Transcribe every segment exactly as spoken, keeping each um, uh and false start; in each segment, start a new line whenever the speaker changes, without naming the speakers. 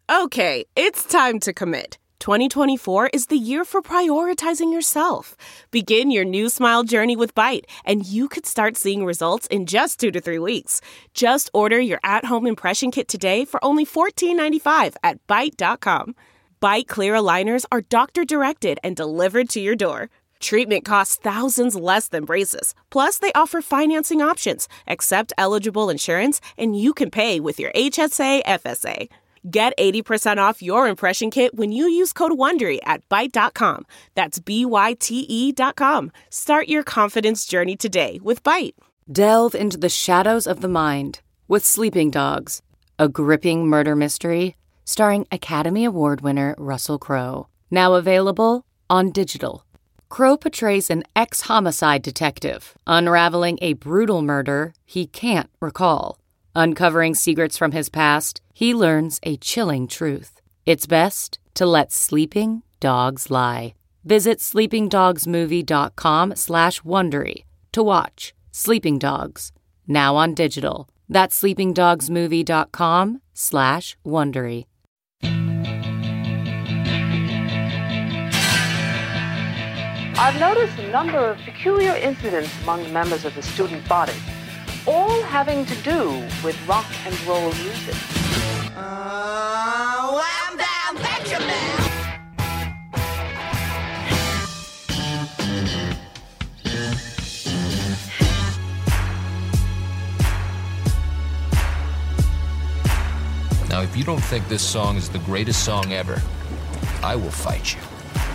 Okay, it's time to commit. twenty twenty-four is the year for prioritizing yourself. Begin your new smile journey with Byte, and you could start seeing results in just two to three weeks. Just order your at-home impression kit today for only fourteen ninety-five at byte dot com. Byte clear aligners are doctor-directed and delivered to your door. Treatment costs thousands less than braces. Plus, they offer financing options, accept eligible insurance, and you can pay with your H S A F S A. Get eighty percent off your impression kit when you use code WONDERY at byte dot com. That's B Y T E dot com. Start your confidence journey today with Byte.
Delve into the shadows of the mind with Sleeping Dogs, a gripping murder mystery starring Academy Award winner Russell Crowe. Now available on digital. Crowe portrays an ex-homicide detective unraveling a brutal murder he can't recall. Uncovering secrets from his past, he learns a chilling truth. It's best to let sleeping dogs lie. Visit sleepingdogsmovie.com slash Wondery to watch Sleeping Dogs, now on digital. That's sleepingdogsmovie.com slash Wondery.
I've noticed a number of peculiar incidents among the members of the student body, all having to do with rock and roll music.
Uh, wham down, Benjamin!
Now, if you don't think this song is the greatest song ever, I will fight you.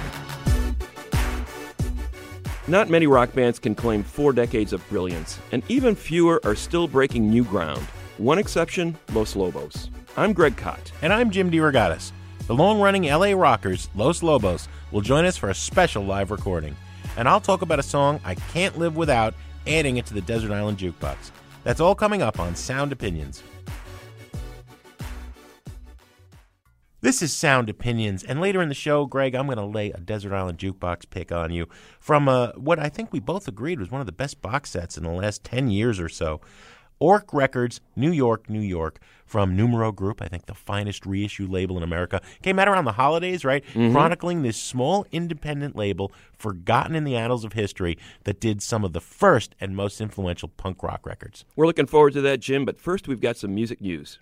Not many rock bands can claim four decades of brilliance, and even fewer are still breaking new ground. One exception, Los Lobos. I'm Greg Kot.
And I'm Jim DeRogatis. The long-running L A rockers, Los Lobos, will join us for a special live recording. And I'll talk about a song I can't live without, adding it to the Desert Island Jukebox. That's all coming up on Sound Opinions. This is Sound Opinions, and later in the show, Greg, I'm going to lay a Desert Island Jukebox pick on you from uh, what I think we both agreed was one of the best box sets in the last ten years or so. Orc Records, New York, New York, from Numero Group, I think the finest reissue label in America. Came out around the holidays, right? Mm-hmm. Chronicling this small independent label, forgotten in the annals of history, that did some of the first and most influential punk rock records.
We're looking forward to that, Jim, but first we've got some music news.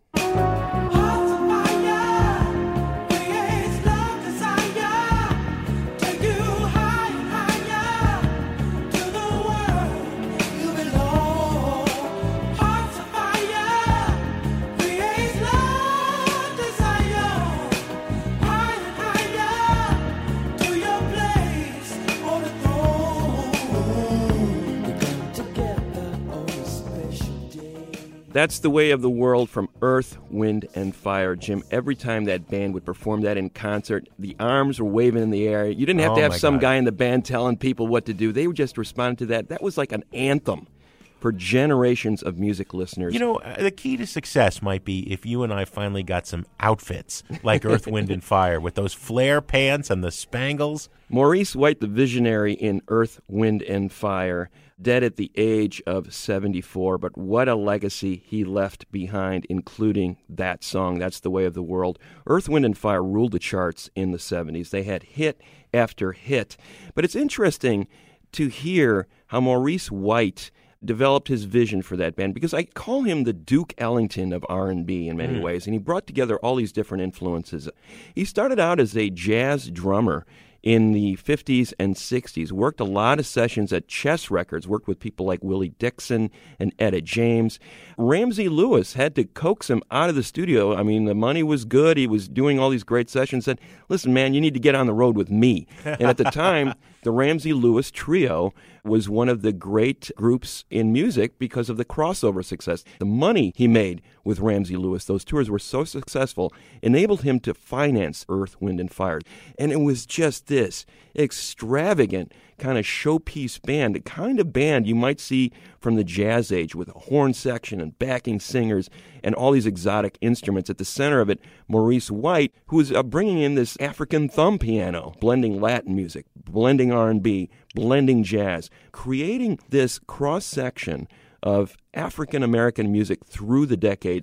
That's The Way of the World from Earth, Wind, and Fire. Jim, every time that band would perform that in concert, the arms were waving in the air. You didn't have
oh
to have some
God.
guy in the band telling people what to do. They would just respond to that. That was like an anthem for generations of music listeners.
You know, uh, the key to success might be if you and I finally got some outfits like Earth, Wind, and Fire with those flare pants and the spangles.
Maurice White, the visionary in Earth, Wind, and Fire, dead at the age of seventy-four, but what a legacy he left behind, including that song, That's the Way of the World. Earth, Wind, and Fire ruled the charts in the seventies. They had hit after hit. But it's interesting to hear how Maurice White developed his vision for that band, because I call him the Duke Ellington of R and B in many mm. ways, and he brought together all these different influences. He started out as a jazz drummer in the fifties and sixties, worked a lot of sessions at Chess Records, worked with people like Willie Dixon and Etta James. Ramsey Lewis had to coax him out of the studio. I mean, the money was good. He was doing all these great sessions. Said, listen, man, you need to get on the road with me. And at the time, the Ramsey Lewis Trio was one of the great groups in music because of the crossover success. The money he made with Ramsey Lewis, those tours were so successful, enabled him to finance Earth, Wind, and Fire. And it was just this extravagant kind of showpiece band, the kind of band you might see from the jazz age with a horn section and backing singers and all these exotic instruments. At the center of it, Maurice White, who was uh, bringing in this African thumb piano, blending Latin music, blending R and B, blending jazz, creating this cross-section of African-American music through the decades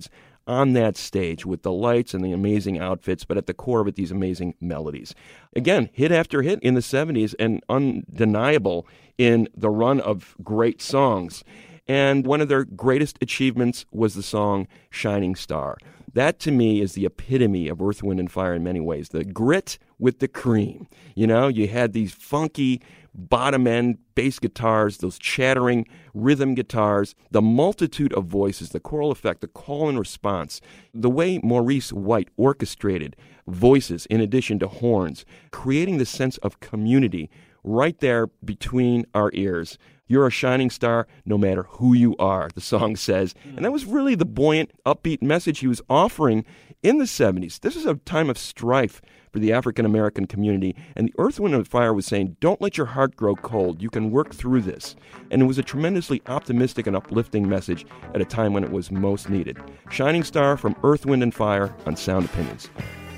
on that stage with the lights and the amazing outfits, but at the core of it, these amazing melodies. Again, hit after hit in the seventies and undeniable in the run of great songs. And one of their greatest achievements was the song Shining Star. That, to me, is the epitome of Earth, Wind, and Fire in many ways. The grit with the cream. You know, you had these funky bottom-end bass guitars, those chattering rhythm guitars, the multitude of voices, the choral effect, the call and response, the way Maurice White orchestrated voices in addition to horns, creating the sense of community right there between our ears. You're a shining star no matter who you are, the song says. And that was really the buoyant, upbeat message he was offering in the seventies. This is a time of strife for the African-American community, and the Earth, Wind, and Fire was saying, don't let your heart grow cold. You can work through this. And it was a tremendously optimistic and uplifting message at a time when it was most needed. Shining Star from Earth, Wind, and Fire on Sound Opinions.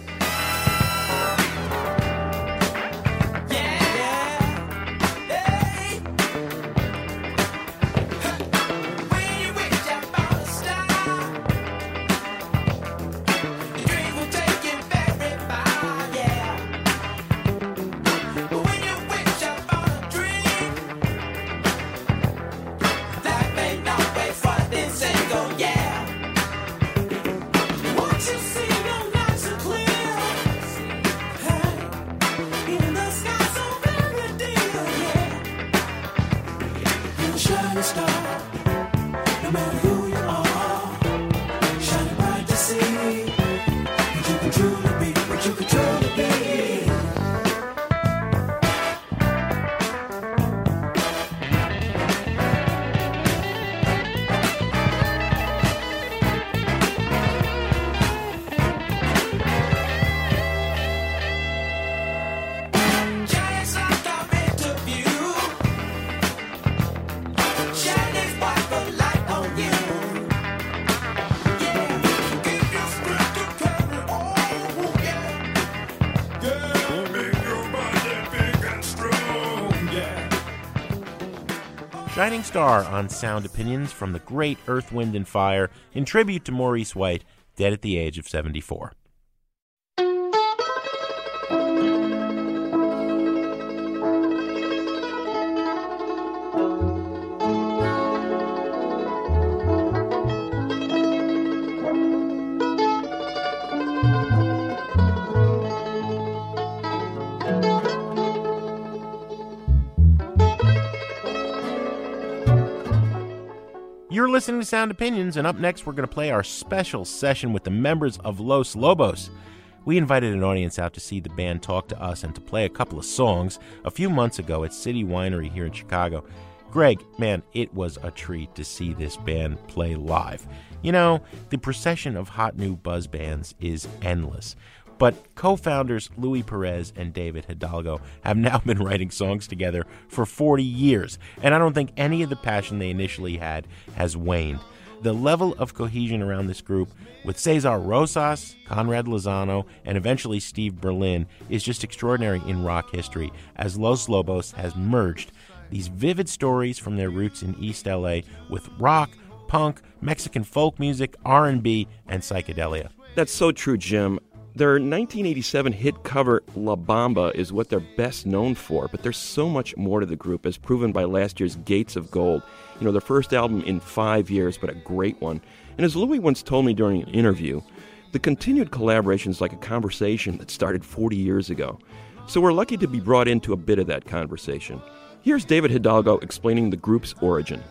Shining Star on Sound Opinions from the great Earth, Wind, and Fire in tribute to Maurice White, dead at the age of seventy-four. You're listening to Sound Opinions, and up next we're going to play our special session with the members of Los Lobos. We invited an audience out to see the band talk to us and to play a couple of songs a few months ago at City Winery here in Chicago. Greg, man, it was a treat to see this band play live. You know, the procession of hot new buzz bands is endless. But co-founders Louis Perez and David Hidalgo have now been writing songs together for forty years, and I don't think any of the passion they initially had has waned. The level of cohesion around this group, with Cesar Rosas, Conrad Lozano, and eventually Steve Berlin, is just extraordinary in rock history, as Los Lobos has merged these vivid stories from their roots in East L A with rock, punk, Mexican folk music, R and B, and psychedelia.
That's so true, Jim. Their nineteen eighty-seven hit cover, La Bamba, is what they're best known for, but there's so much more to the group, as proven by last year's Gates of Gold. You know, their first album in five years, but a great one. And as Louis once told me during an interview, the continued collaboration is like a conversation that started forty years ago. So we're lucky to be brought into a bit of that conversation. Here's David Hidalgo explaining the group's origin.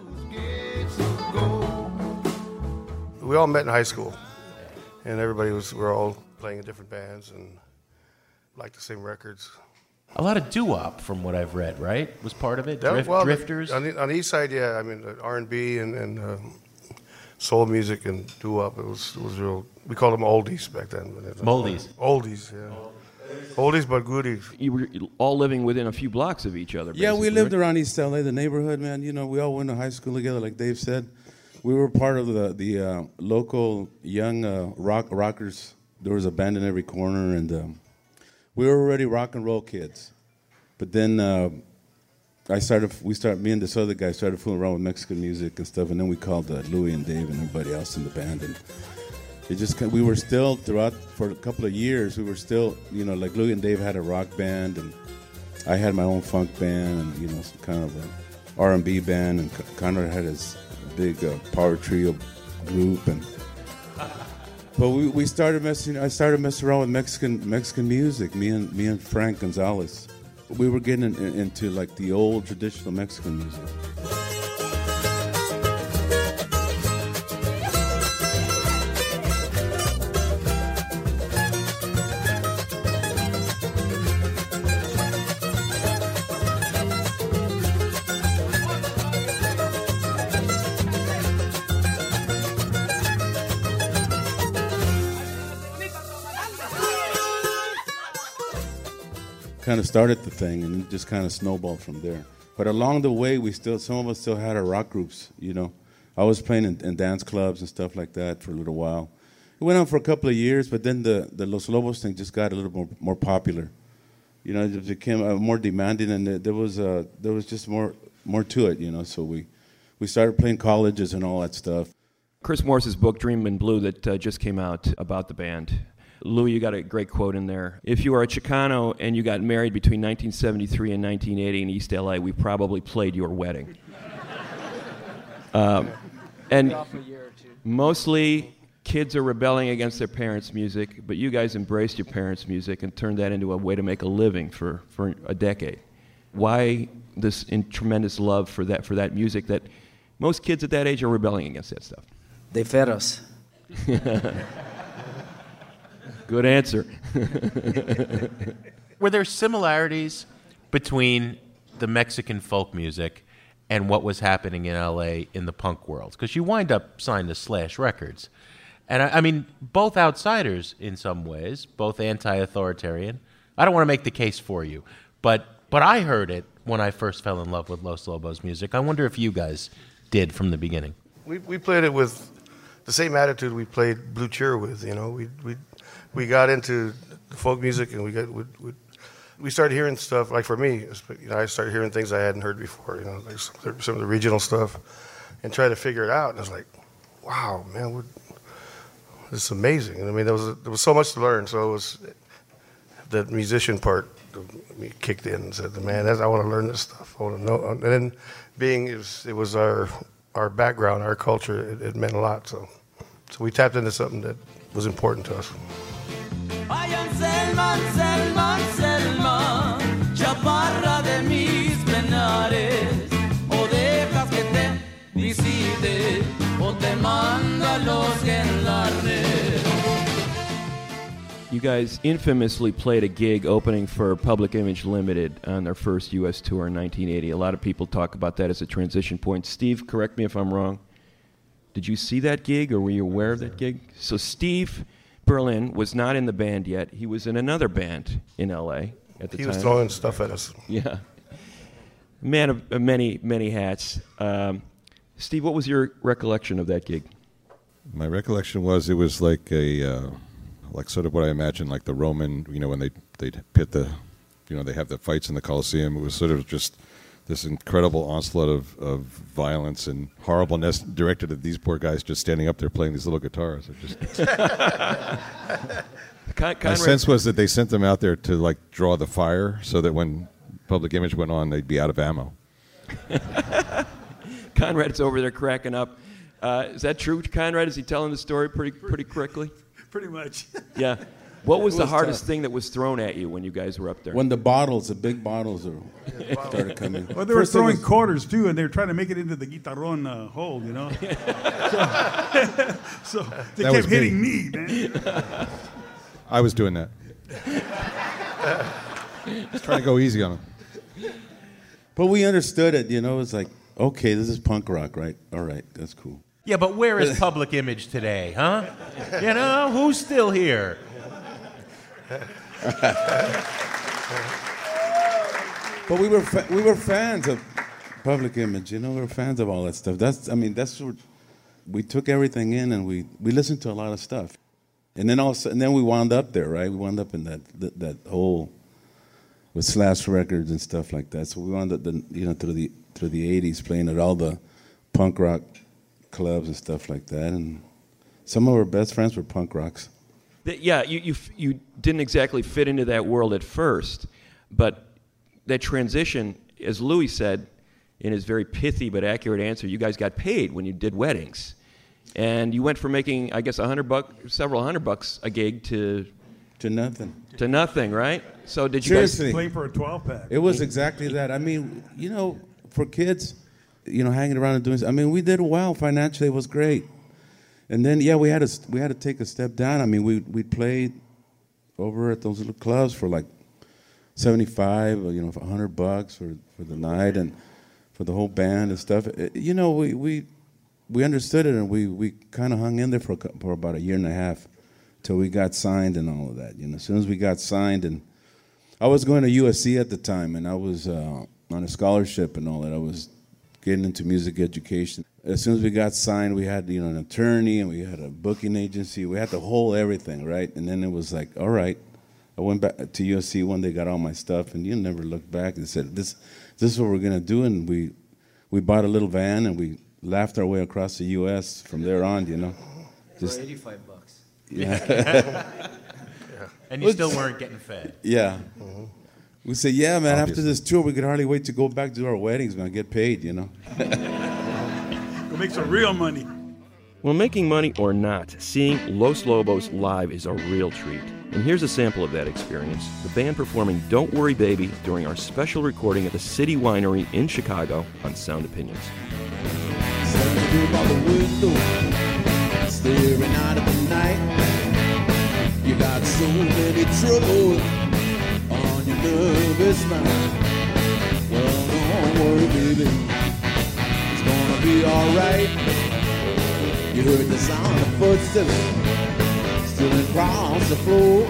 We all met in high school, and everybody was, we were all playing in different bands and liked the same records.
A lot of doo-wop, from what I've read, right? Was part of it?
That,
Drift,
well,
drifters?
The, on, the, on the east side, yeah. I mean, R and B and, and uh, soul music and doo-wop. It was, it was real. We called them oldies back then.
Moldies.
Oldies, yeah. Oldies but goodies.
You were all living within a few blocks of each other,
Yeah, we lived
right?
around East L A, the neighborhood, man. You know, we all went to high school together, like Dave said. We were part of the the uh, local young uh, rock rockers. There was a band in every corner, and um, we were already rock and roll kids. But then uh, I started. We started. Me and this other guy started fooling around with Mexican music and stuff, and then we called uh, Louis and Dave and everybody else in the band, and it just we were still throughout for a couple of years. We were still, you know, like Louie and Dave had a rock band, and I had my own funk band, and you know, some kind of a R and B band, and Conrad had his big uh, power trio group, and but we, we started messing. I started messing around with Mexican Mexican music. Me and me and Frank Gonzalez, we were getting in, in, into like the old traditional Mexican music. Kind of started the thing, and it just kind of snowballed from there. But along the way, we still, some of us still had our rock groups, you know. I was playing in, in dance clubs and stuff like that for a little while. It went on for a couple of years, but then the, the Los Lobos thing just got a little more, more popular. You know, it became uh, more demanding, and there was uh, there was just more more to it, you know. So we we started playing colleges and all that stuff.
Chris Morris's book, Dream in Blue, that uh, just came out about the band. Louie, you got a great quote in there. If you are a Chicano and you got married between nineteen seventy-three and nineteen eighty in East L A, we probably played your wedding. um, and mostly kids are rebelling against their parents' music, but you guys embraced your parents' music and turned that into a way to make a living for, for a decade. Why this in tremendous love for that for that music that most kids at that age are rebelling against that stuff?
They fed us.
Good answer.
Were there similarities between the Mexican folk music and what was happening in L A in the punk world? Because you wind up signed to Slash Records. And, I, I mean, both outsiders in some ways, both anti-authoritarian. I don't want to make the case for you, but but I heard it when I first fell in love with Los Lobos music. I wonder if you guys did from the beginning.
We we played it with the same attitude we played Blue Cheer with, you know. We we we got into folk music, and we got we, we, we started hearing stuff. Like for me, you know, I started hearing things I hadn't heard before, you know, like some, some of the regional stuff, and try to figure it out. And I was like, wow, man, we're, this is amazing. And I mean, there was there was so much to learn. So it was the musician part of me kicked in and said, man, that's, I want to learn this stuff. I want to know. And then being it was, it was our our background, our culture, it, it meant a lot. So so we tapped into something that was important to us.
I am Selman, Selman, Selman, chaparra de mis penares, o dejas que te visite, o te manda los en la red.
You guys infamously played a gig opening for Public Image Limited on their first U S tour in nineteen eighty. A lot of people talk about that as a transition point. Steve, correct me if I'm wrong. Did you see that gig, or were you aware of that gig? So Steve Berlin was not in the band yet. He was in another band in L A at the
he
time.
He was throwing stuff at us.
Yeah. Man of, of many, many hats. Um, Steve, what was your recollection of that gig?
My recollection was it was like a, uh, like sort of what I imagine, like the Roman, you know, when they they'd pit the, you know, they have the fights in the Colosseum. It was sort of just this incredible onslaught of, of violence and horribleness directed at these poor guys just standing up there playing these little guitars. It just
Con-
My sense was that they sent them out there to like draw the fire so that when Public Image went on, they'd be out of ammo.
Conrad's over there cracking up. Uh, is that true, Conrad? Is he telling the story pretty pretty correctly?
Pretty much.
Yeah. What was,
It
the
was
hardest
tough.
thing that was thrown at you when you guys were up there?
When the bottles, the big bottles, are, started coming.
Well, they were
First it
throwing
was-
quarters too, and they were trying to make it into the guitarron uh, hole, you know. so, so they
That
kept
was me.
hitting me, man.
I was doing that. Just trying to go easy on them.
But we understood it, you know. It's like, okay, this is punk rock, right? All right, that's cool.
Yeah, but where is Public Image today, huh? You know, who's still here?
But we were fa- we were fans of Public Image, you know. We were fans of all that stuff. That's I mean, that's what we took everything in, and we, we listened to a lot of stuff. And then also, and then we wound up there, right? We wound up in that that, that whole with Slash Records and stuff like that. So we wound up, the, you know, through the through the eighties, playing at all the punk rock clubs and stuff like that. And some of our best friends were punk rocks.
The, yeah, you, you you didn't exactly fit into that world at first, but that transition, as Louis said in his very pithy but accurate answer, you guys got paid when you did weddings, and you went from making, I guess, a hundred buck, several hundred bucks a gig to
to nothing,
to nothing, right? So did you
Seriously.
guys
Playing for a twelve pack?
It was exactly that. I mean, you know, for kids, you know, hanging around and doing. I mean, we did well financially. It was great. And then, yeah, we had to we had to take a step down. I mean, we we played over at those little clubs for like seventy-five, you know, for a hundred bucks for, for the night and for the whole band and stuff. It, you know, we we we understood it, and we, we kind of hung in there for a, for about a year and a half till we got signed and all of that. You know, as soon as we got signed, and I was going to U S C at the time, and I was uh, on a scholarship and all that. I was getting into music education. As soon as we got signed, we had, you know, an attorney, and we had a booking agency. We had the whole everything, right? And then it was like, all right. I went back to U S C one day, got all my stuff, and you never looked back and said, this this is what we're going to do. And we we bought a little van, and we laughed our way across the U S from there on, you know.
Just, for eighty-five bucks.
Yeah.
yeah. And you still weren't getting fed.
Yeah. Mm-hmm. We said, yeah, man, Obviously. After this tour, we could hardly wait to go back to our weddings, man, get paid, you know.
Go make some real money.
Well, making money or not, seeing Los Lobos live is a real treat. And here's a sample of that experience. The band performing Don't Worry Baby during our special recording at the City Winery in Chicago on Sound Opinions.
Standing by the window, staring out at the night. You got so many troubles on your nervous mind. Well, don't worry, baby, it's gonna be alright. You heard the sound of footsteps still across the floor.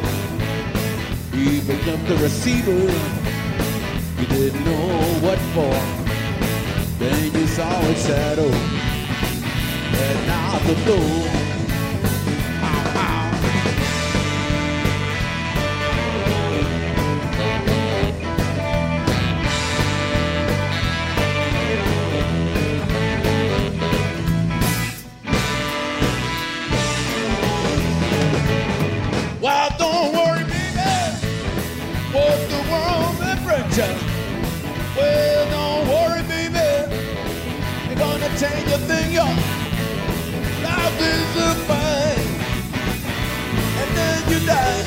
He picked up the receiver, you didn't know what for. Then you saw a shadow heading out the door. Ow, ow. Well, don't worry, baby, what the world may bring you. Well, don't worry, baby, you're gonna change your thing, yo. Life is a fight, and then you die.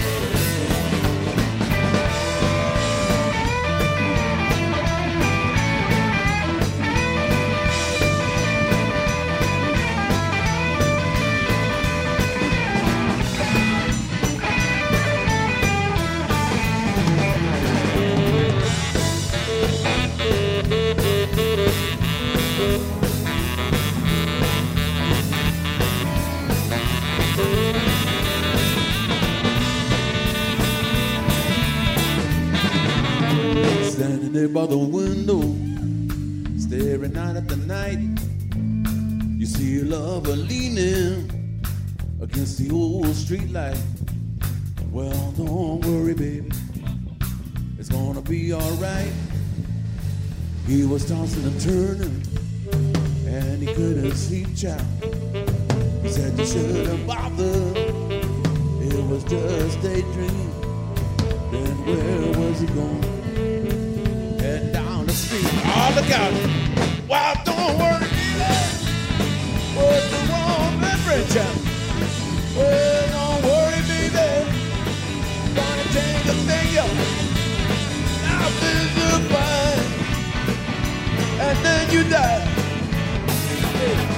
Standing there by the window, staring out at the night. You see a lover leaning against the old street light. Well, don't worry, baby, it's gonna be alright. He was tossing and turning, and he couldn't sleep, child. He said you shouldn't bother, it was just a dream. Then where was he going? Head down the street. Oh, look out! Well, don't worry, baby. What's the wrong beverage? Well, don't worry, baby. Gonna change the thing, yo. Now this is fine, and then you die. Hey.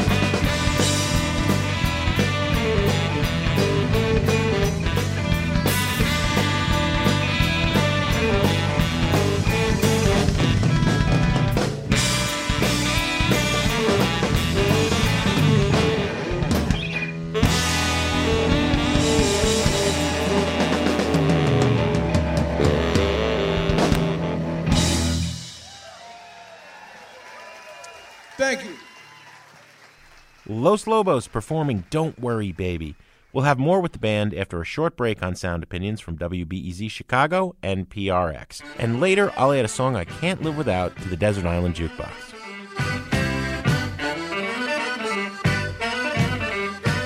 Thank you.
Los Lobos performing Don't Worry Baby. We'll have more with the band after a short break on Sound Opinions from W B E Z Chicago and P R X. And later, I'll add a song I can't live without to the Desert Island Jukebox.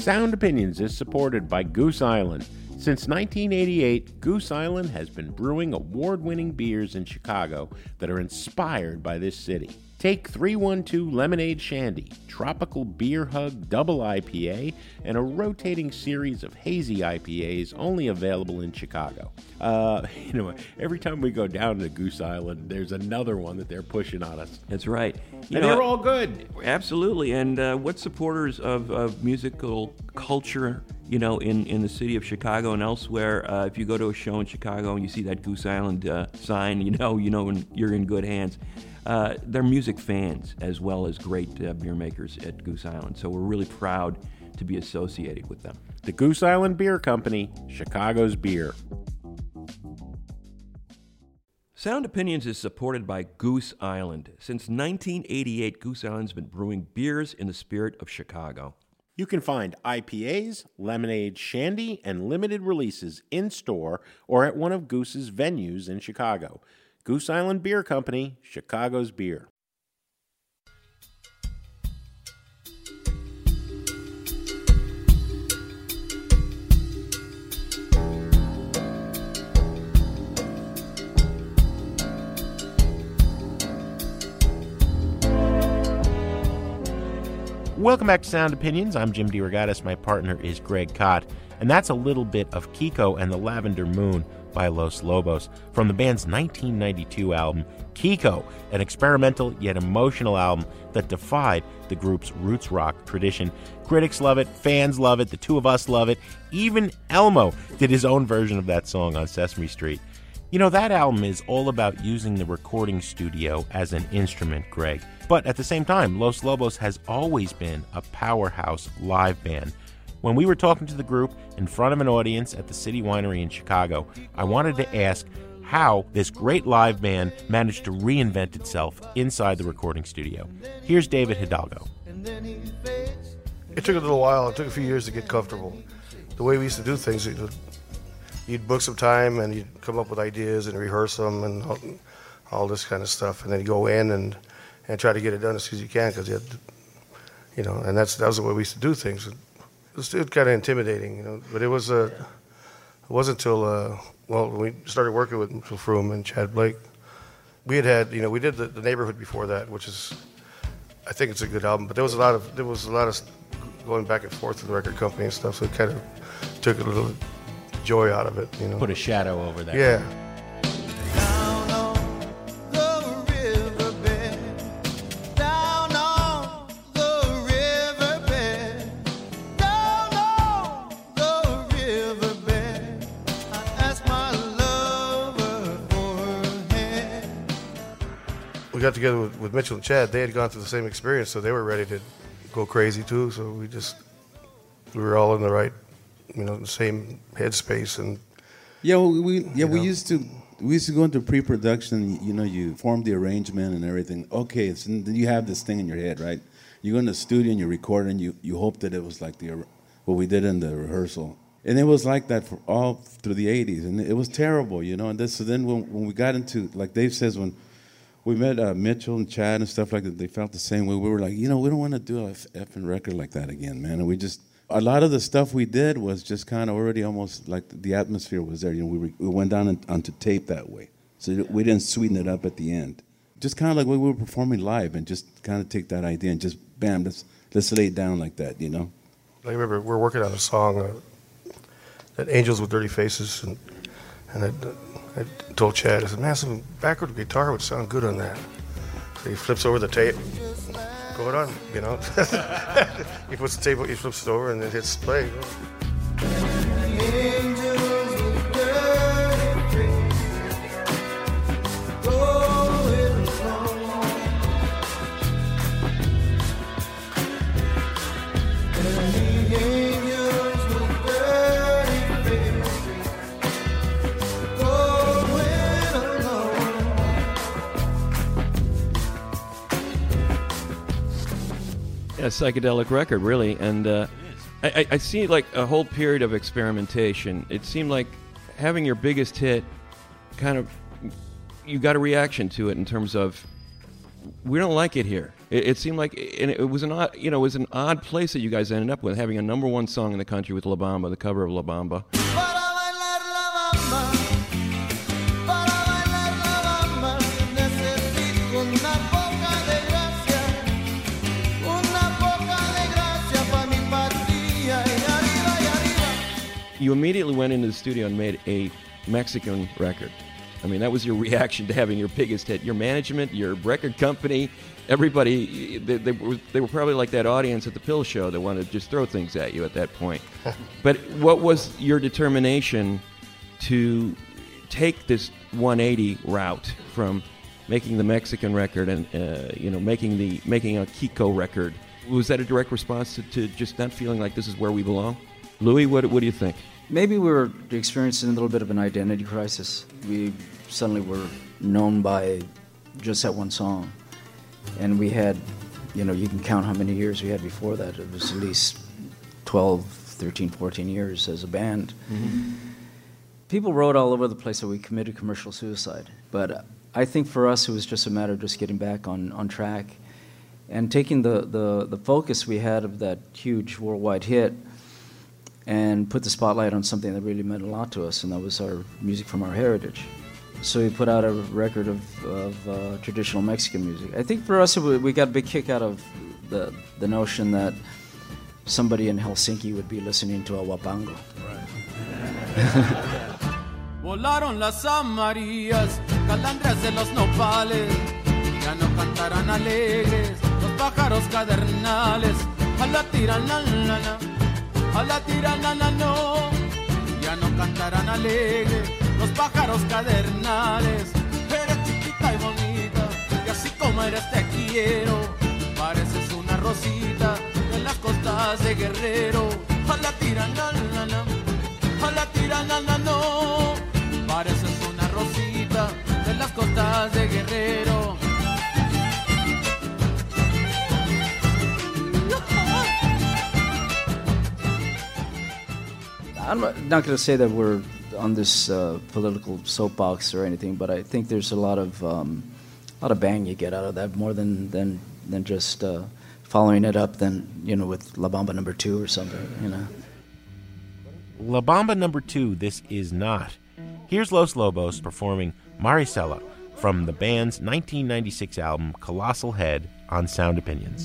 Sound Opinions is supported by Goose Island. Since nineteen eighty-eight, Goose Island has been brewing award-winning beers in Chicago that are inspired by this city. Take three one two Lemonade Shandy, Tropical Beer Hug Double I P A, and a rotating series of hazy I P As only available in Chicago. Uh, you know, every time we go down to Goose Island, there's another one that they're pushing on us.
That's right. You
and
know,
they're all good.
Absolutely. And uh, what supporters of, of musical culture, you know, in, in the city of Chicago and elsewhere, uh, if you go to a show in Chicago and you see that Goose Island uh, sign, you know, you know, you're in good hands. Uh, they're music fans as well as great uh, beer makers at Goose Island. So we're really proud to be associated with them.
The Goose Island Beer Company, Chicago's beer.
Sound Opinions is supported by Goose Island. Since nineteen eighty-eight, Goose Island's been brewing beers in the spirit of Chicago.
You can find I P As, lemonade, shandy, and limited releases in-store or at one of Goose's venues in Chicago. Goose Island Beer Company, Chicago's beer. Welcome back to Sound Opinions. I'm Jim DeRogatis. My partner is Greg Kot. And that's a little bit of Kiko and the Lavender Moon by Los Lobos from the band's nineteen ninety-two album, Kiko, an experimental yet emotional album that defied the group's roots rock tradition. Critics love it, fans love it, the two of us love it. Even Elmo did his own version of that song on Sesame Street. You know, that album is all about using the recording studio as an instrument, Greg. But at the same time, Los Lobos has always been a powerhouse live band. When we were talking to the group in front of an audience at the City Winery in Chicago, I wanted to ask how this great live band managed to reinvent itself inside the recording studio. Here's David Hidalgo.
It took a little while. It took a few years to get comfortable. The way we used to do things, you'd, you'd book some time and you'd come up with ideas and rehearse them and all, all this kind of stuff, and then you go in and, and try to get it done as soon as you can, because you had to, you know, and that's that was the way we used to do things. It was, it was kind of intimidating, you know, but it was uh, it wasn't until uh, well when we started working with Mitchell Froom and Chad Blake. We had had, you know, we did the, the Neighborhood before that, which is, I think it's a good album, but there was a lot of there was a lot of going back and forth with the record company and stuff, so it kind of took a little joy out of it, you know.
Put a shadow over that.
Yeah. We got together with, with Mitchell and Chad. They had gone through the same experience, so they were ready to go crazy too. So we just we were all in the right, you know, the same headspace. And
yeah, we, we yeah we
know.
used to we used to go into pre-production. You know, you form the arrangement and everything. Okay, it's, then you have this thing in your head, right? You go in the studio and you record, and you you hope that it was like the what we did in the rehearsal. And it was like that for all through the eighties, and it was terrible, you know. And this, so then when when we got into, like Dave says, when we met uh, Mitchell and Chad and stuff like that, they felt the same way. We were like, you know, we don't want to do a effing record like that again, man. And we just, a lot of the stuff we did was just kind of already almost like the atmosphere was there. You know, we were, we went down and, onto tape that way, so we didn't sweeten it up at the end. Just kind of like when we were performing live, and just kind of take that idea and just bam, let's let's lay it down like that, you know.
I remember we're working on a song uh, that Angels with Dirty Faces, and and I, I told Chad, I said, man, some backward guitar would sound good on that. So he flips over the tape. Go it on, you know. He puts the tape, he flips it over, and then hits play.
A psychedelic record, really, and uh, I, I see like a whole period of experimentation. It seemed like having your biggest hit, kind of, you got a reaction to it in terms of, we don't like it here. It, it seemed like, and it was an odd, you know, it was an odd place that you guys ended up with, having a number one song in the country with La Bamba, the cover of La Bamba. You immediately went into the studio and made a Mexican record. I mean, that was your reaction to having your biggest hit. Your management, your record company, everybody, they, they, were, they were probably like that audience at the Pill Show that wanted to just throw things at you at that point. But what was your determination to take this one eighty route from making the Mexican record and, uh, you know, making the making a Kiko record? Was that a direct response to, to just not feeling like this is where we belong? Louis, what, what do you think?
Maybe we were experiencing a little bit of an identity crisis. We suddenly were known by just that one song. And we had, you know, you can count how many years we had before that. It was at least twelve, thirteen, fourteen years as a band. Mm-hmm. People wrote all over the place that we committed commercial suicide. But I think for us it was just a matter of just getting back on, on track and taking the, the, the focus we had of that huge worldwide hit and put the spotlight on something that really meant a lot to us, and that was our music from our heritage. So we put out a record of, of uh, traditional Mexican music. I think for us, it, we got a big kick out of the the notion that somebody in Helsinki would be listening to a Huapango.
Volaron las amarillas, calandrias de los nopales, ya no cantarán alegres los pájaros cadernales, a la tiranana. A la tirana no, ya no cantarán alegre los pájaros cadernales. Eres chiquita y bonita, y así como eres te quiero. Pareces una rosita en las costas de Guerrero. A la tirana, a la tirana no, pareces una rosita en las costas de Guerrero.
I'm not going to say that we're on this uh, political soapbox or anything, but I think there's a lot of um, a lot of bang you get out of that, more than than than just uh, following it up, than you know with La Bamba Number Two or something, you know.
La Bamba Number Two. This is not. Here's Los Lobos performing Maricela from the band's nineteen ninety-six album Colossal Head on Sound Opinions.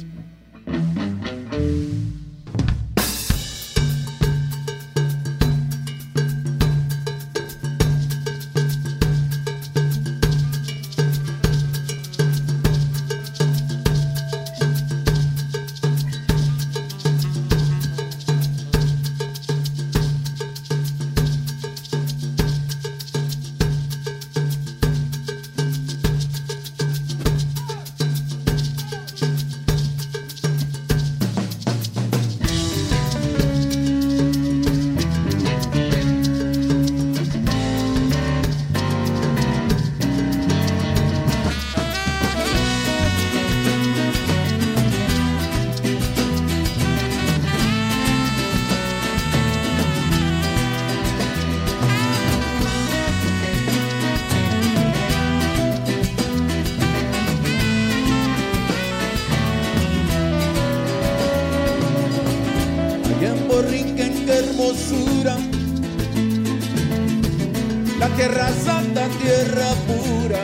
La tierra santa, tierra pura,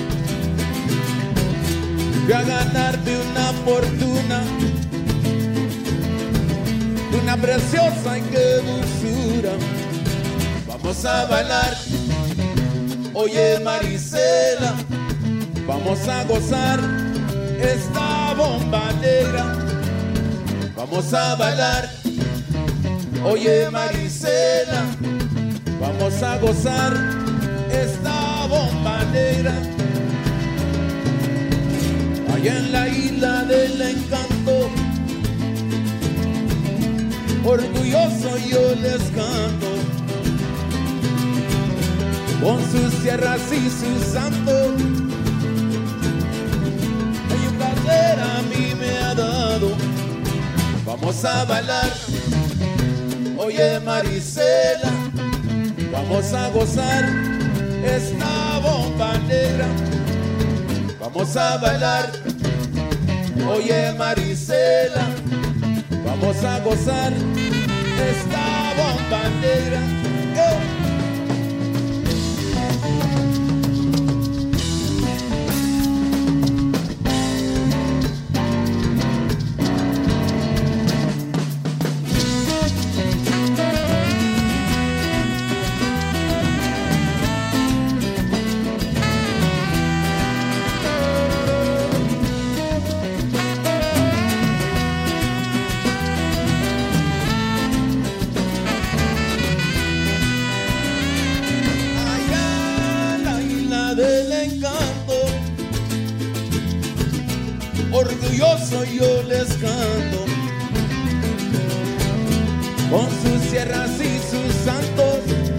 voy a ganarte una fortuna, una preciosa y qué dulzura. Vamos a bailar, oye Maricela, vamos a gozar esta bomba negra. Vamos a bailar, oye Maricela, vamos a gozar esta bomba negra. Allá en la isla del encanto, orgulloso yo les canto, con sus tierras y sus santos. Hay un placer a mí me ha dado. Vamos a bailar, oye Maricela, vamos a gozar esta bomba negra. Vamos a bailar, Oye Marisela, vamos a gozar esta bomba negra. ¡Eh! Orgulloso yo les canto, con sus sierras y sus santos,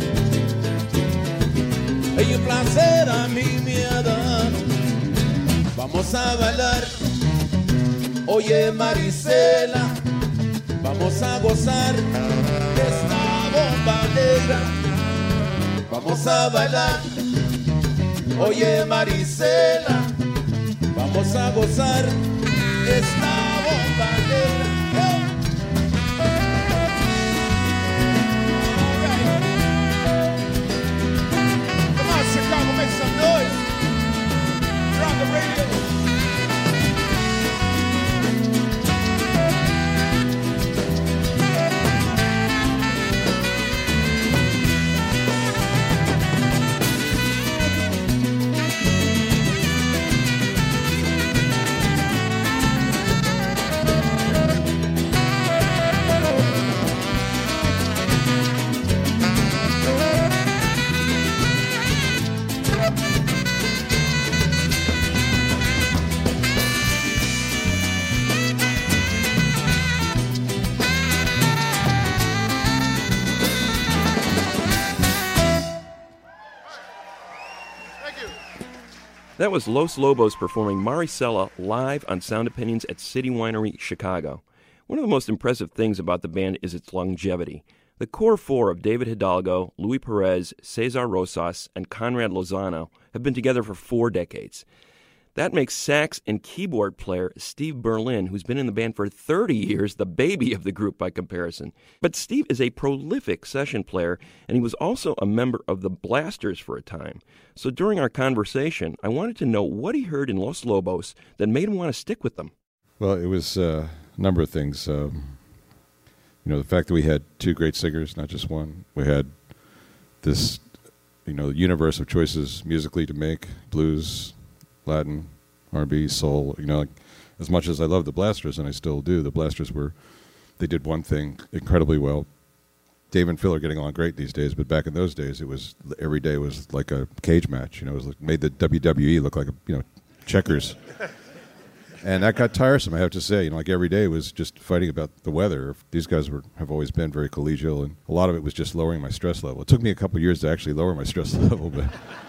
y un placer a mí me ha dado. Vamos a bailar, oye Marisela, vamos a gozar esta bomba negra. Vamos a bailar, oye Marisela, vamos a gozar esta bomba negra. ¡Hey! Come on, Chicago, make some noise. You're on the radio.
That was Los Lobos performing Marisela live on Sound Opinions at City Winery, Chicago. One of the most impressive things about the band is its longevity. The core four of David Hidalgo, Luis Perez, Cesar Rosas, and Conrad Lozano have been together for four decades. That makes sax and keyboard player Steve Berlin, who's been in the band for thirty years, the baby of the group by comparison. But Steve is a prolific session player, and he was also a member of the Blasters for a time. So during our conversation, I wanted to know what he heard in Los Lobos that made him want to stick with them.
Well, it was uh, a number of things. Um, you know, the fact that we had two great singers, not just one. We had this, you know, universe of choices musically to make, blues, Latin, R and B, soul. You know, like, as much as I love the Blasters, and I still do, the Blasters were, they did one thing incredibly well. Dave and Phil are getting along great these days, but back in those days, it was every day was like a cage match. You know, it was like, made the W W E look like a, you know, checkers, and that got tiresome. I have to say, you know, like every day was just fighting about the weather. These guys were have always been very collegial, and a lot of it was just lowering my stress level. It took me a couple of years to actually lower my stress level, but.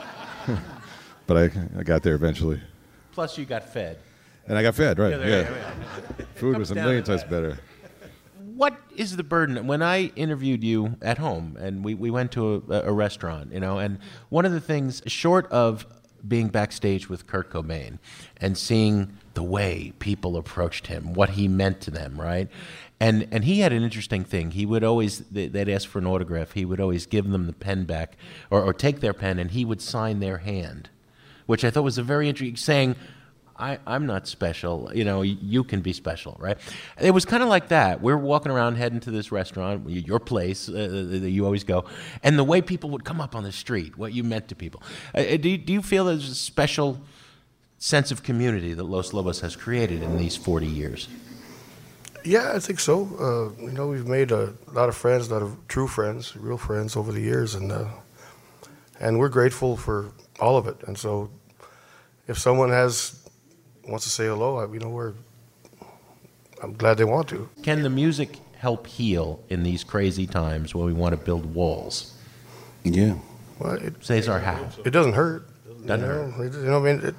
But I, I got there eventually.
Plus, you got fed.
And I got fed, right?
Yeah.
yeah.
yeah.
Food was a million times better.
What is the burden? When I interviewed you at home, and we, we went to a, a restaurant, you know, and one of the things, short of being backstage with Kurt Cobain and seeing the way people approached him, what he meant to them, right? And and he had an interesting thing. He would always, they'd ask for an autograph. He would always give them the pen back or, or take their pen, and he would sign their hand, which I thought was a very interesting, saying, I, I'm not special, you know, you can be special, right? It was kind of like that. We're walking around heading to this restaurant, your place, uh, that you always go, and the way people would come up on the street, what you meant to people. Uh, do, you, do you feel there's a special sense of community that Los Lobos has created in these forty years?
Yeah, I think so. Uh, you know, we've made a lot of friends, a lot of true friends, real friends over the years, and uh, and we're grateful for all of it. And so, if someone has wants to say hello, I, you know, we're I'm glad they want to.
Can the music help heal in these crazy times when we want to build walls?
Yeah.
Well, it,
Cesar, how?
It doesn't hurt.
Doesn't
you
hurt.
know? It, you know, what I mean, it,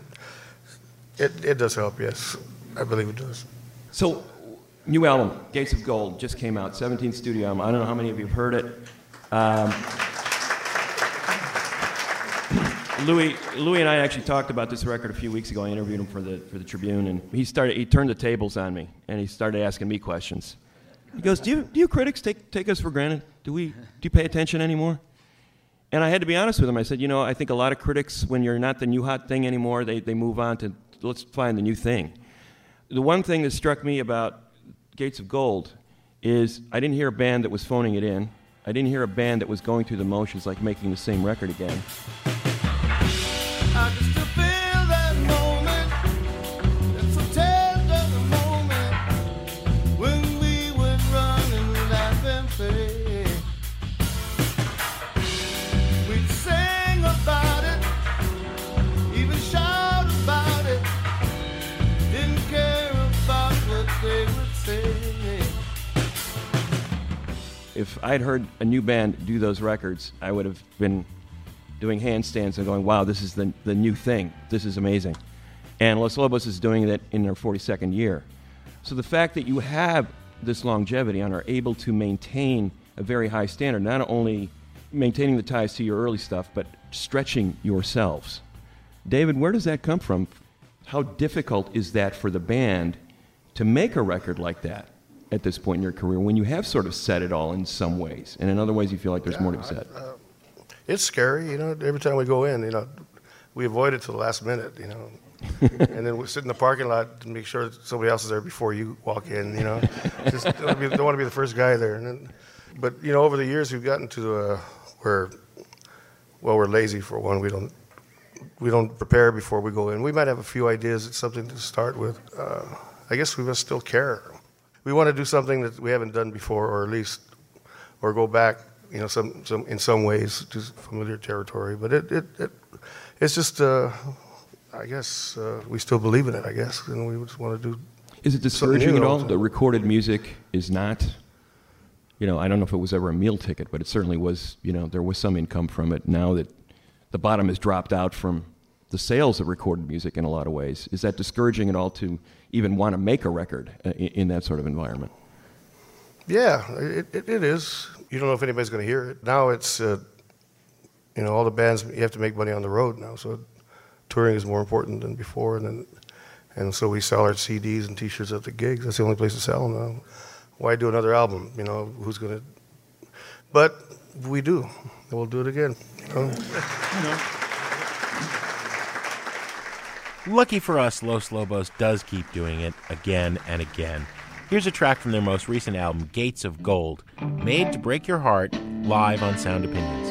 it it does help. Yes, I believe it does.
So, new album, Gates of Gold, just came out, seventeenth studio album. I don't know how many of you have heard it. Um, Louis, Louis and I actually talked about this record a few weeks ago. I interviewed him for the for the Tribune, and he started. He turned the tables on me, and he started asking me questions. He goes, "Do you do you critics take take us for granted? Do we do you pay attention anymore?" And I had to be honest with him. I said, "You know, I think a lot of critics, when you're not the new hot thing anymore, they they move on to let's find the new thing." The one thing that struck me about Gates of Gold is I didn't hear a band that was phoning it in. I didn't hear a band that was going through the motions, like making the same record again.
I just to feel that moment, that so tender moment, when we would run and laugh and play. We'd sing about it, even shout about it, didn't care about what they would say.
If I'd heard a new band do those records, I would have been doing handstands and going, wow, this is the the new thing. This is amazing. And Los Lobos is doing that in their forty-second year. So the fact that you have this longevity and are able to maintain a very high standard, not only maintaining the ties to your early stuff, but stretching yourselves. David, where does that come from? How difficult is that for the band to make a record like that at this point in your career, when you have sort of said it all in some ways, and in other ways you feel like there's
yeah,
more to be said?
Uh, it's scary, you know. Every time we go in, you know, we avoid it till the last minute, you know, and then we sit in the parking lot to make sure somebody else is there before you walk in, you know. Just don't want to be, don't want to be the first guy there. And then, but you know, over the years we've gotten to uh, where, well, we're lazy for one. We don't we don't prepare before we go in. We might have a few ideas. It's something to start with. Uh, I guess we must still care. We want to do something that we haven't done before, or at least, or go back, you know, some, some in some ways to familiar territory. But it, it, it it's just, uh, I guess, uh, we still believe in it, I guess, and we just want to do.
Is it discouraging at all? The recorded music is not, you know, I don't know if it was ever a meal ticket, but it certainly was, you know, there was some income from it. Now that the bottom has dropped out from the sales of recorded music in a lot of ways, is that discouraging at all to even want to make a record in, in that sort of environment?
Yeah, it, it, it is. You don't know if anybody's going to hear it. Now it's, uh, you know, all the bands, you have to make money on the road now, so touring is more important than before, and then, and so we sell our C Ds and T-shirts at the gigs. That's the only place to sell them now. Why do another album? You know, who's going to... But we do, and we'll do it again. You know? You know.
Lucky for us, Los Lobos does keep doing it again and again. Here's a track from their most recent album, Gates of Gold, Made to Break Your Heart, live on Sound Opinions.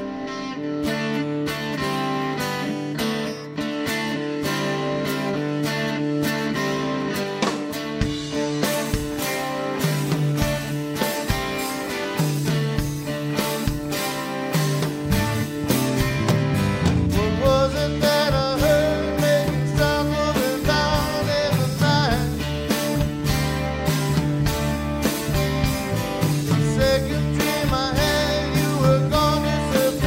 Second dream I had, you were gone, disappeared.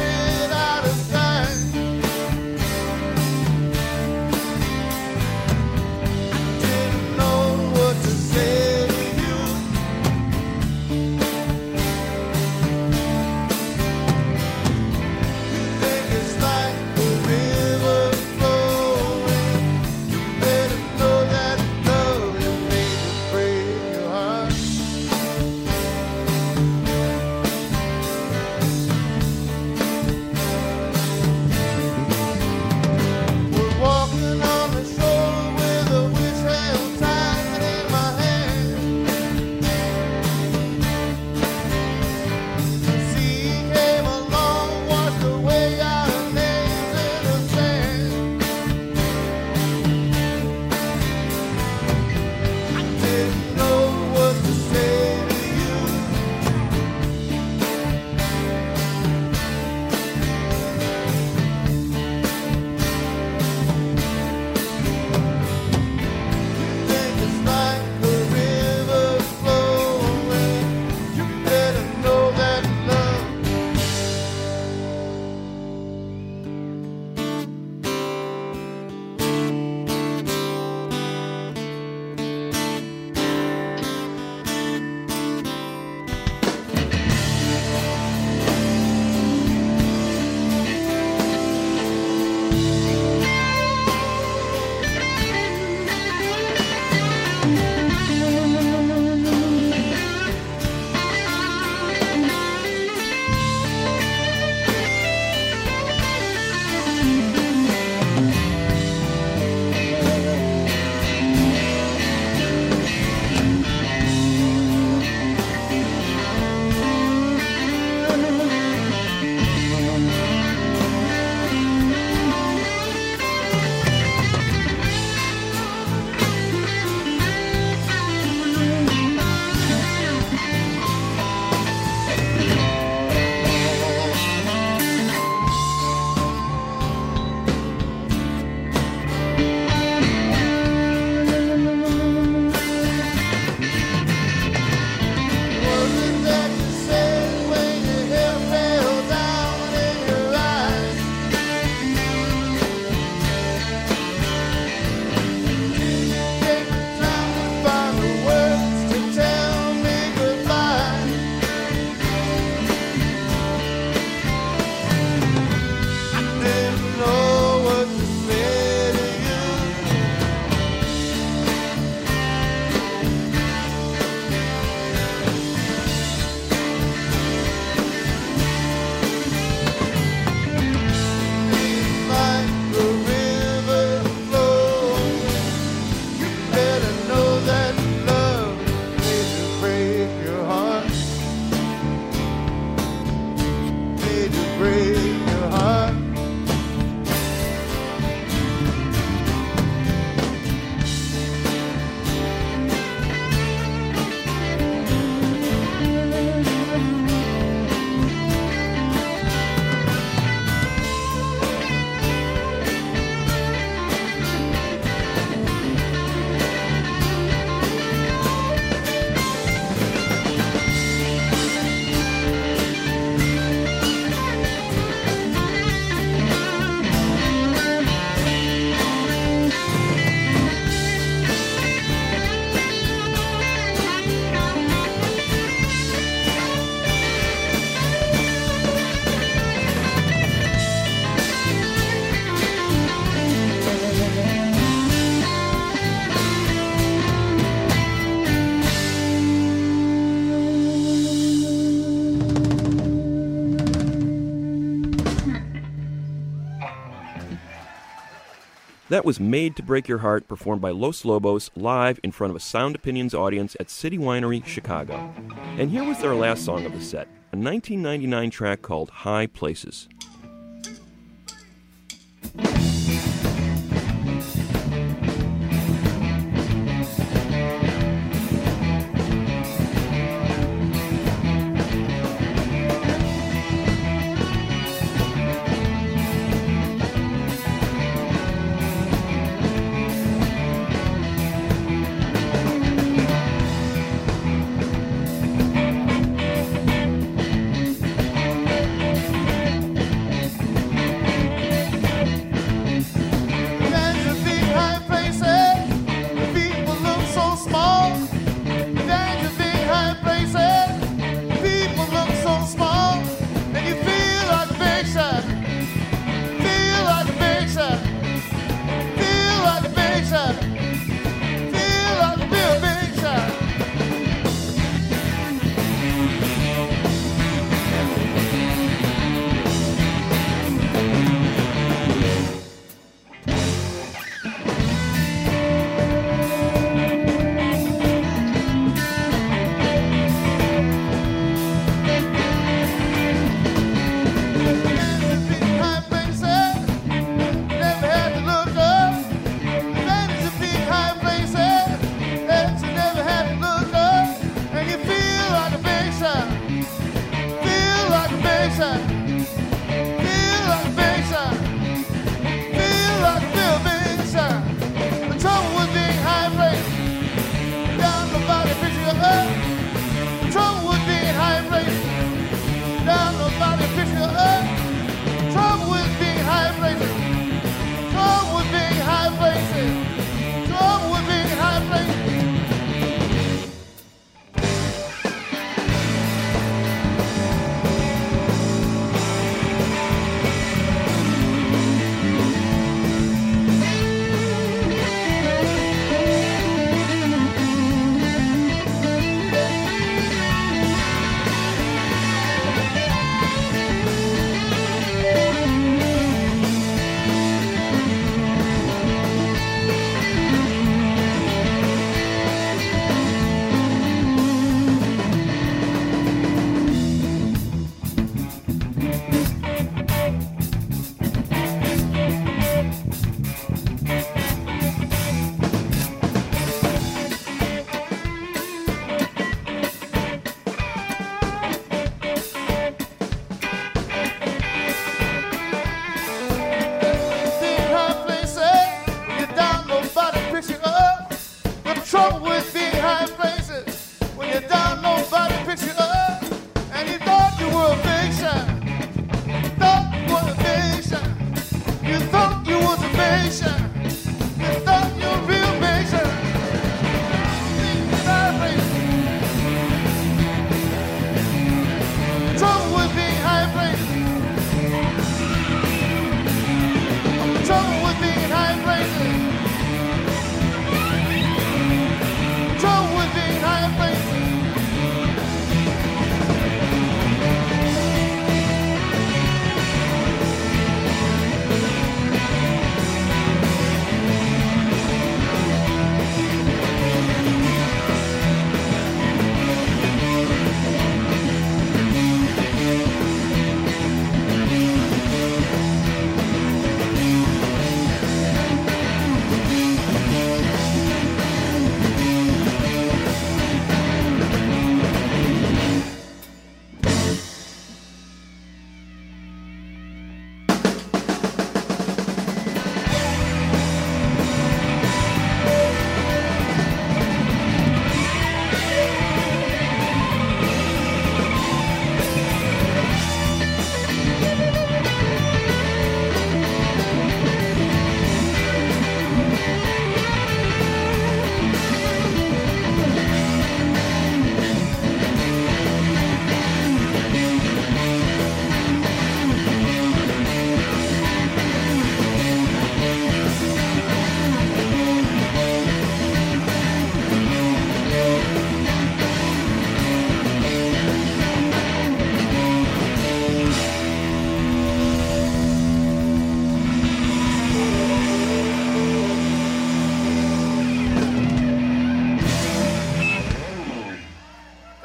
That was Made to Break Your Heart, performed by Los Lobos live in front of a Sound Opinions audience at City Winery, Chicago. And here was their last song of the set, a nineteen ninety-nine track called High Places.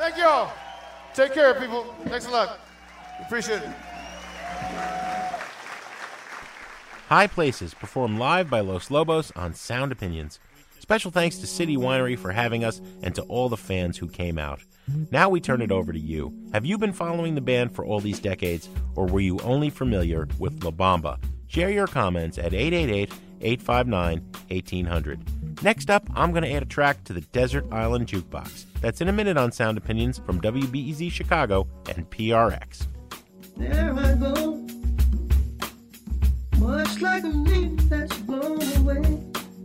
Thank you all. Take care, people. Thanks a lot. Appreciate it.
High Places, performed live by Los Lobos on Sound Opinions. Special thanks to City Winery for having us and to all the fans who came out. Now we turn it over to you. Have you been following the band for all these decades, or were you only familiar with La Bamba? Share your comments at eight eight eight, eight five nine, one eight zero zero. Next up, I'm going to add a track to the Desert Island Jukebox. That's in a minute on Sound Opinions from W B E Z Chicago and P R X.
There I go, much like a leaf that's blown away.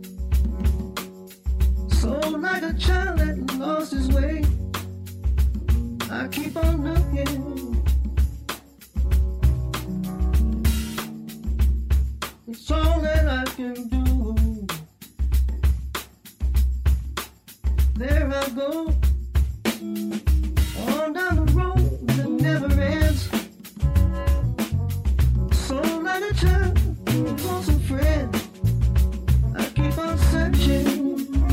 So like a child that lost his way, I keep on looking. It's all that I can do. There I go, on down the road that never ends. So like a child who wants a friend, I keep on searching.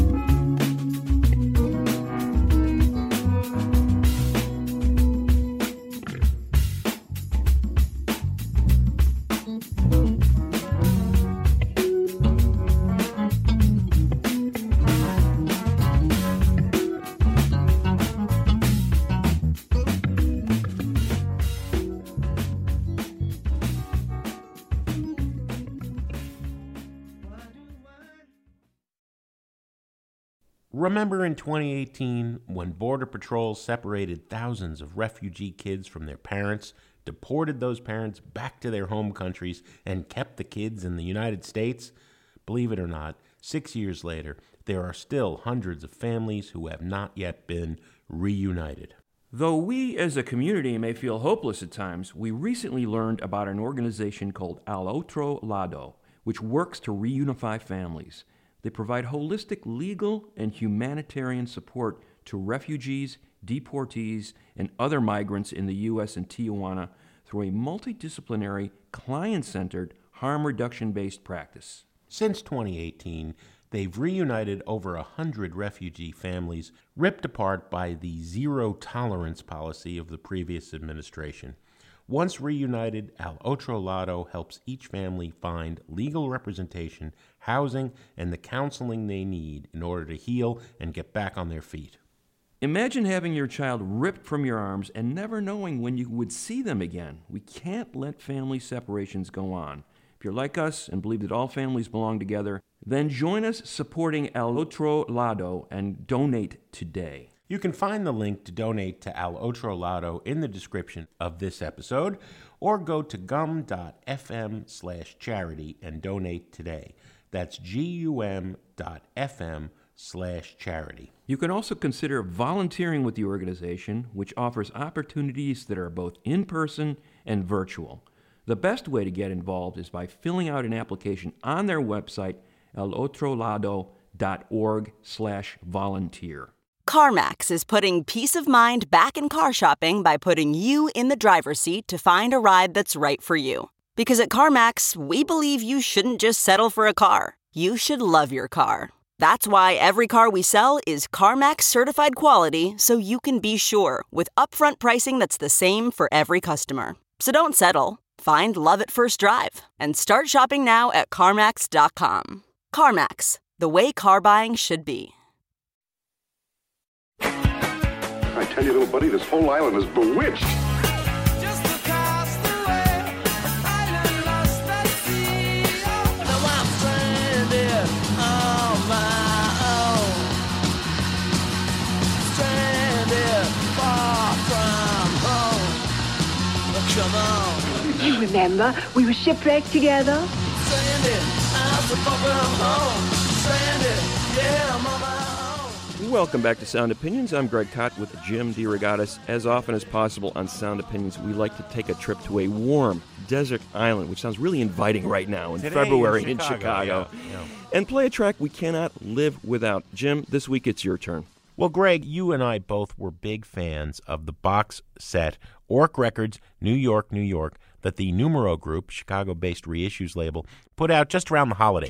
Remember in twenty eighteen when Border Patrol separated thousands of refugee kids from their parents, deported those parents back to their home countries, and kept the kids in the United States? Believe it or not, six years later, there are still hundreds of families who have not yet been reunited.
Though we as a community may feel hopeless at times, we recently learned about an organization called Al Otro Lado, which works to reunify families. They provide holistic legal and humanitarian support to refugees, deportees, and other migrants in the U S and Tijuana through a multidisciplinary, client-centered, harm reduction-based practice.
Since twenty eighteen, they've reunited over a hundred refugee families ripped apart by the zero-tolerance policy of the previous administration. Once reunited, Al Otro Lado helps each family find legal representation, housing, and the counseling they need in order to heal and get back on their feet.
Imagine having your child ripped from your arms and never knowing when you would see them again. We can't let family separations go on. If you're like us and believe that all families belong together, then join us supporting Al Otro Lado and donate today.
You can find the link to donate to Al Otro Lado in the description of this episode, or go to gum.fm slash charity and donate today. That's gum.fm slash charity.
You can also consider volunteering with the organization, which offers opportunities that are both in-person and virtual. The best way to get involved is by filling out an application on their website, alotrolado.org slash volunteer.
CarMax is putting peace of mind back in car shopping by putting you in the driver's seat to find a ride that's right for you. Because at CarMax, we believe you shouldn't just settle for a car. You should love your car. That's why every car we sell is CarMax certified quality, so you can be sure with upfront pricing that's the same for every customer. So don't settle. Find love at first drive and start shopping now at CarMax dot com. CarMax, the way car buying should be.
I tell you, little buddy, this whole island is bewitched.
Just across the way, island lost at sea. Now I'm stranded on my own. Stranded far from home. Come on.
You remember, we were shipwrecked together.
Stranded, I'm so far from home. Stranded, yeah, I'm on my own.
Welcome back to Sound Opinions. I'm Greg Kot with Jim DeRogatis. As often as possible on Sound Opinions, we like to take a trip to a warm desert island, which sounds really inviting right now in
Today
February
in
in
Chicago,
Chicago,
yeah, yeah.
and play a track we cannot live without. Jim, this week it's your turn.
Well, Greg, you and I both were big fans of the box set Orc Records, New York, New York, that the Numero Group, Chicago-based reissues label, put out just around the holidays.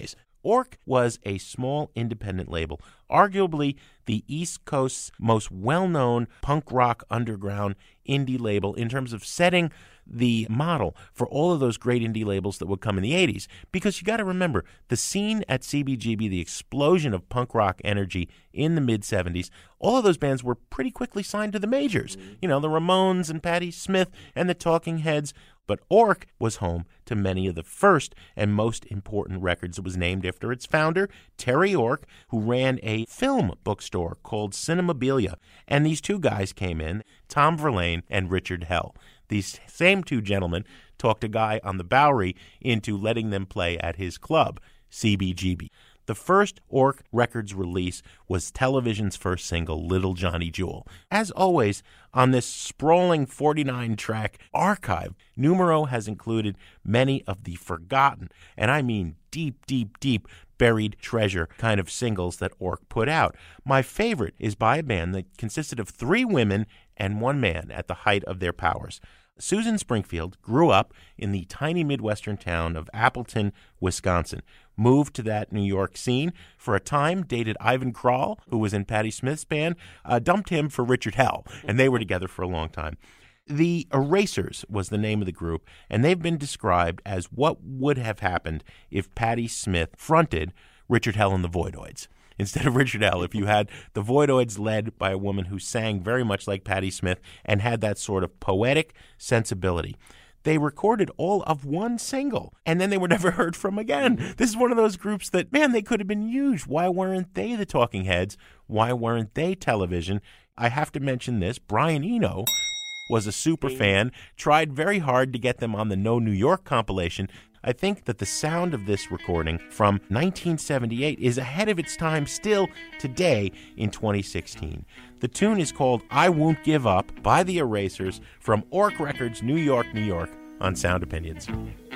Ork was a small independent label, arguably the East Coast's most well-known punk rock underground indie label in terms of setting the model for all of those great indie labels that would come in the eighties. Because you got to remember, the scene at C B G B, the explosion of punk rock energy in the mid-seventies, all of those bands were pretty quickly signed to the majors. Mm-hmm. You know, the Ramones and Patti Smith and the Talking Heads. But Ork was home to many of the first and most important records. It was named after its founder, Terry Ork, who ran a film bookstore called Cinemabilia. And these two guys came in, Tom Verlaine and Richard Hell. These same two gentlemen talked a guy on the Bowery into letting them play at his club, C B G B. The first Ork Records release was television's first single, Little Johnny Jewel. As always, on this sprawling forty-nine track archive, Numero has included many of the forgotten, and I mean deep, deep, deep buried treasure kind of singles that Ork put out. My favorite is by a band that consisted of three women and one man at the height of their powers. Susan Springfield grew up in the tiny Midwestern town of Appleton, Wisconsin, moved to that New York scene for a time, dated Ivan Krall, who was in Patti Smith's band, uh, dumped him for Richard Hell, and they were together for a long time. The Erasers was the name of the group, and they've been described as what would have happened if Patti Smith fronted Richard Hell and the Voidoids. Instead of Richard Hell, if you had the Voidoids led by a woman who sang very much like Patti Smith and had that sort of poetic sensibility. They recorded all of one single, and then they were never heard from again. This is one of those groups that, man, they could have been huge. Why weren't they the Talking Heads? Why weren't they television? I have to mention this. Brian Eno was a super fan, tried very hard to get them on the No New York compilation. I think that the sound of this recording from nineteen seventy-eight is ahead of its time still today in twenty sixteen. The tune is called I Won't Give Up by the Erasers from Ork Records, New York, New York, on Sound Opinions.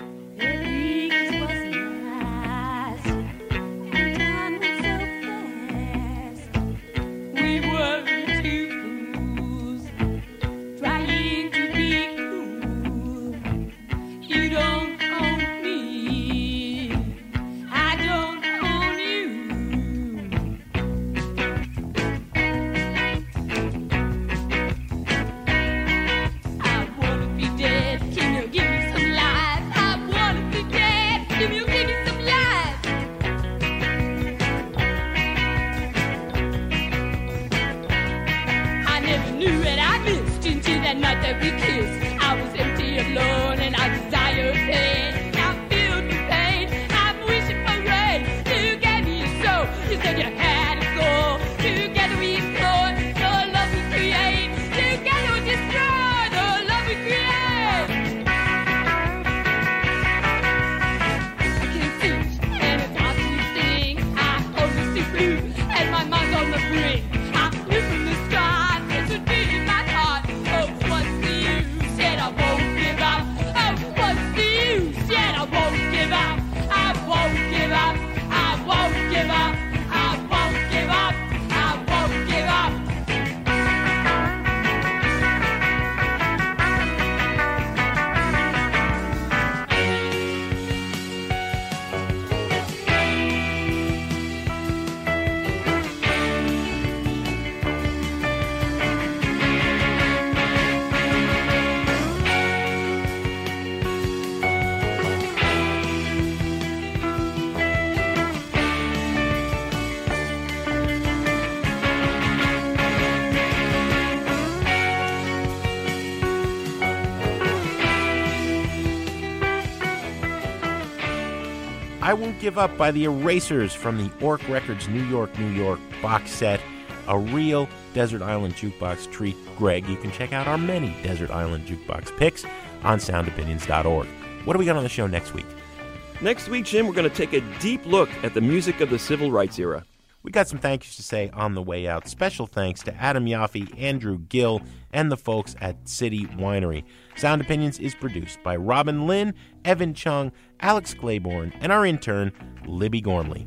I Won't Give Up by the Erasers from the Ork Records New York, New York box set. A real Desert Island Jukebox treat. Greg, you can check out our many Desert Island Jukebox picks on sound opinions dot org. What do we got on the show next week?
Next week, Jim, we're going to take a deep look at the music of the Civil Rights era.
We got some thank yous to say on the way out. Special thanks to Adam Yaffe, Andrew Gill, and the folks at City Winery. Sound Opinions is produced by Robin Lynn, Evan Chung, Alex Claiborne, and our intern, Libby Gormley.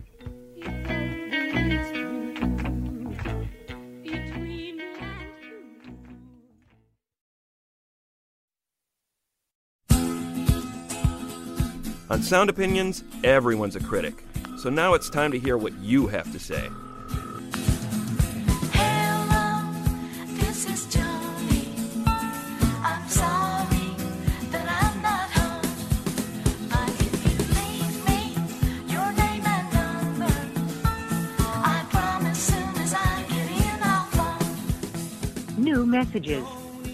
On Sound Opinions, everyone's a critic. So now it's time to hear what you have to say.
New messages.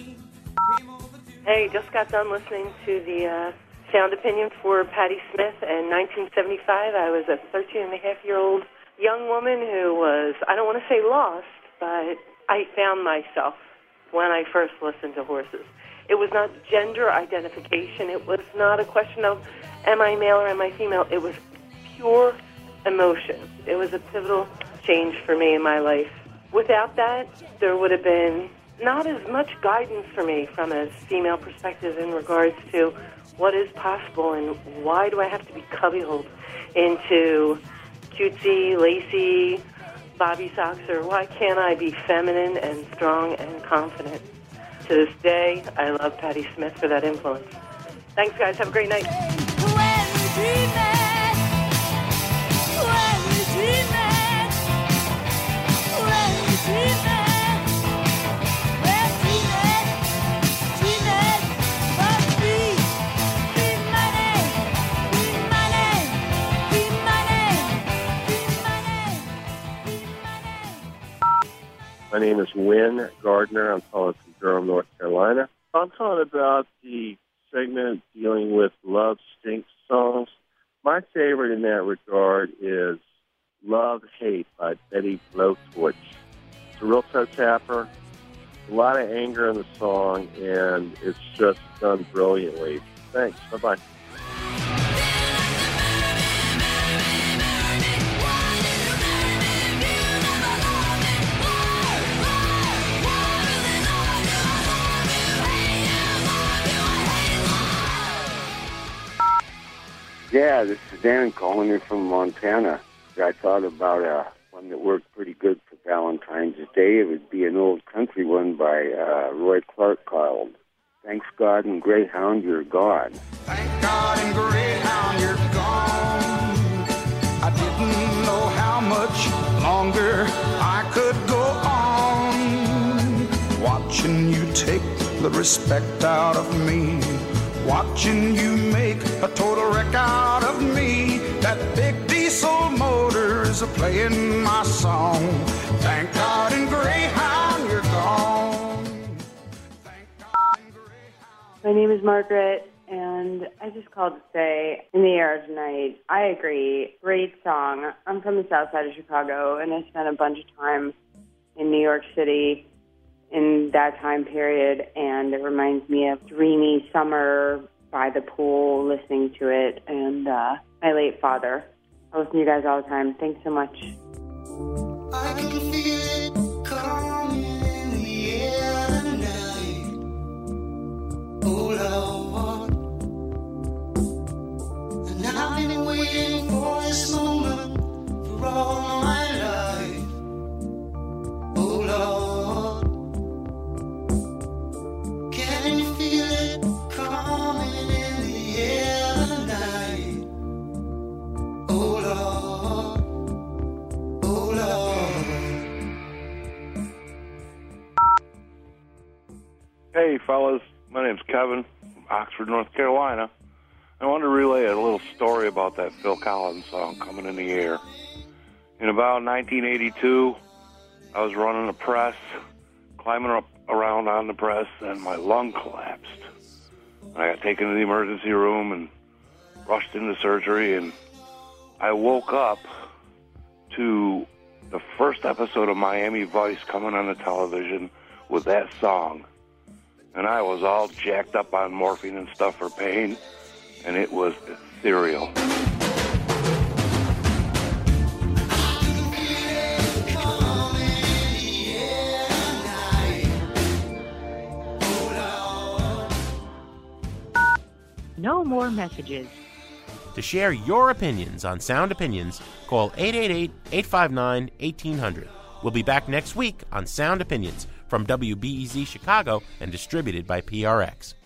Hey, just got done listening to the uh, sound opinion for Patti Smith in nineteen seventy-five. I was a thirteen and a half year old young woman who was, I don't want to say lost, but I found myself when I first listened to Horses. It was not gender identification. It was not a question of am I male or am I female. It was pure emotion. It was a pivotal change for me in my life. Without that, there would have been not as much guidance for me from a female perspective in regards to what is possible and why do I have to be cubbyholed into cutesy, lacy, bobby socks, or why can't I be feminine and strong and confident? To this day, I love Patti Smith for that influence. Thanks, guys. Have a great night.
My name is Wynn Gardner. I'm calling from Durham, North Carolina. I'm calling about the segment dealing with Love Stinks songs. My favorite in that regard is Love Hate by Betty Blowtorch. It's a real toe tapper, a lot of anger in the song, and it's just done brilliantly. Thanks. Bye-bye.
Yeah, this is Dan calling you from Montana. I thought about uh, one that worked pretty good for Valentine's Day. It would be an old country one by uh, Roy Clark called Thanks God and Greyhound, You're Gone.
Thank God and Greyhound, you're gone. I didn't know how much longer I could go on. Watching you take the respect out of me. Watching you make a total wreck out of me. That big diesel motor is playing my song. Thank God and Greyhound, you're gone.
My name is Margaret, and I just called to say, In the Air Tonight, I agree. Great song. I'm from the south side of Chicago, and I spent a bunch of time in New York City in that time period, and it reminds me of dreamy summer by the pool, listening to it, and uh, my late father. I listen to you guys all the time. Thanks so much.
I can feel it coming in the air tonight. Oh, Lord. And I've been waiting for this moment for all my life. Oh, Lord. Can you feel it coming in the air tonight? Oh, Lord. Oh, Lord.
Hey, fellas. My name's Kevin from Oxford, North Carolina. I wanted to relay a little story about that Phil Collins song, Coming in the Air. In about nineteen eighty-two, I was running a press, climbing up around on the press, and my lung collapsed. I got taken to the emergency room and rushed into surgery, and I woke up to the first episode of Miami Vice coming on the television with that song. And I was all jacked up on morphine and stuff for pain, and it was ethereal.
No more messages.
To share your opinions on Sound Opinions, call eight eight eight, eight five nine, one eight hundred. We'll be back next week on Sound Opinions from W B E Z Chicago and distributed by P R X.